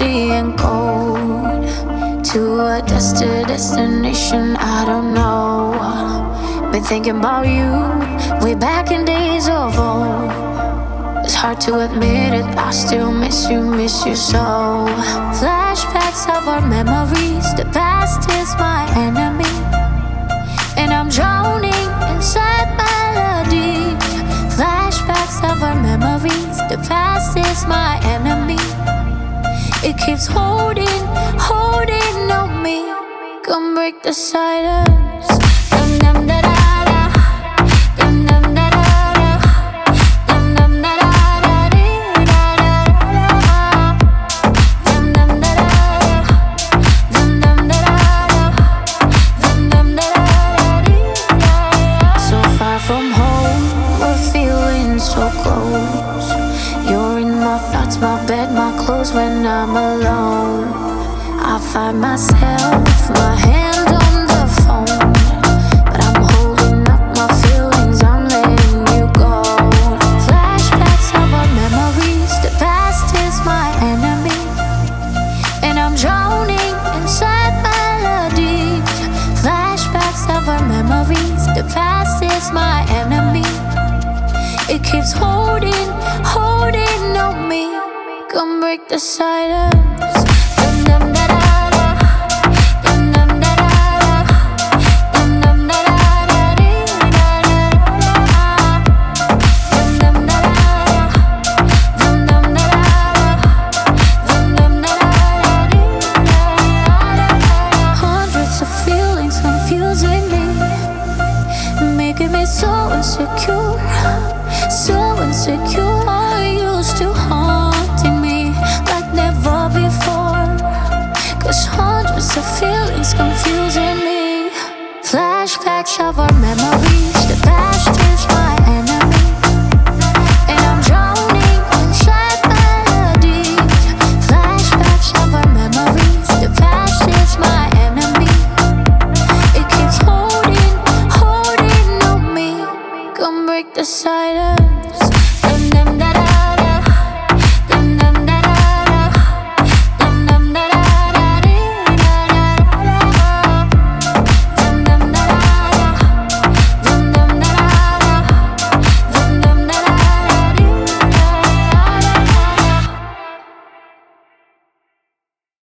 lonely and cold to a destination I don't know. Been thinking about you way back in days of old. It's hard to admit it, I still miss you so. Flashbacks of our memories, the past is my enemy, and I'm drowning inside melody. Flashbacks of our memories, the past is my enemy. It keeps holding on me. Come break the silence. Dum dum da da da. Dum dum da da da. Dum dum da da da dee da da da. Dum dum da da da. Dum dum da da da. Dum dum da da dee da da. So far from home, we're feeling so close. You're in my thoughts, my bed, my clothes when I'm alone. I find myself, my hand on the phone, but I'm holding up my feelings, I'm letting you go. Flashbacks of our memories, the past is my enemy, and I'm drowning inside melodies. Flashbacks of our memories, the past is my enemy. It keeps holding on me. Come break the silence. Dum dum da da da. Dum dum da da da. Dum dum da da da dee da da da. Dum dum da da da. Dum dum da da da. Dum dum da da dee da da. Hundreds of feelings confusing me, making me so insecure. So insecure, used to haunting me like never before. 'Cause hundreds of feelings confusing me. Flashbacks of our memories, the past